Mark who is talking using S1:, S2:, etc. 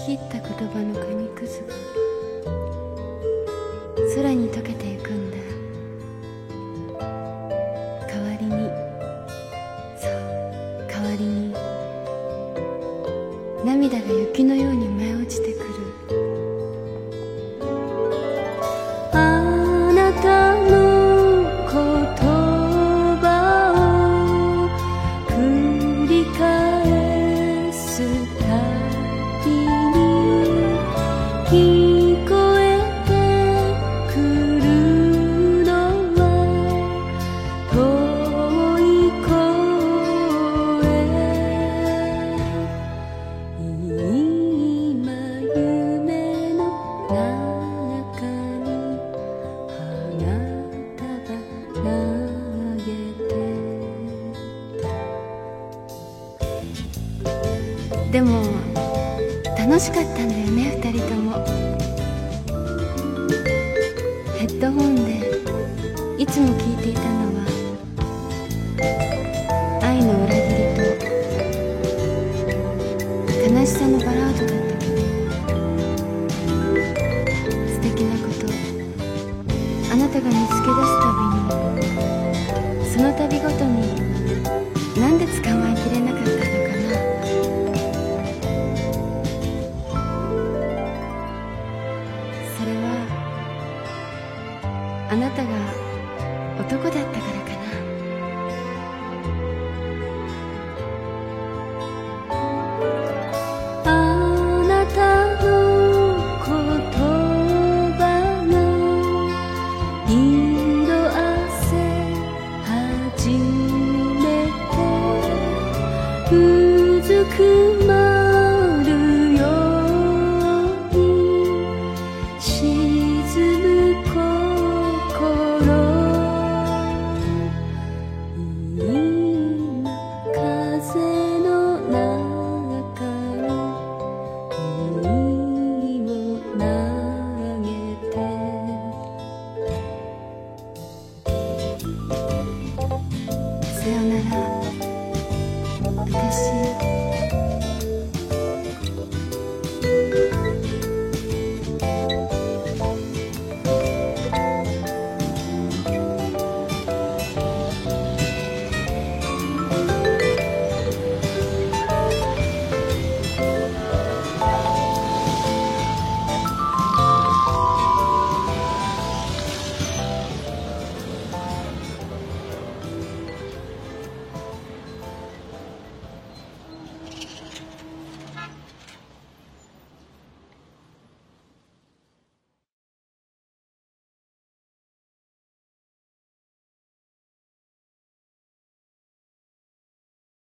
S1: 切った言葉の紙くずが空に溶けてゆくんだ。代わりに、そう代わりに涙が雪のように舞い落ちてくる。あなたの言葉を繰り返すたびに聞こえてくるのは遠い声。今夢の中に花束投げて。でも楽しかったんだよね、二人とも。ヘッドホンでいつも聴いていたのは愛の裏切りと悲しさのバラードだったけど、素敵なこと、あなたが見つけ出すたびに、その度ごとになんで捕まえきれなかったのかな。それはあなたが男だったからかな。あなたの言葉が色あせ始めてうずく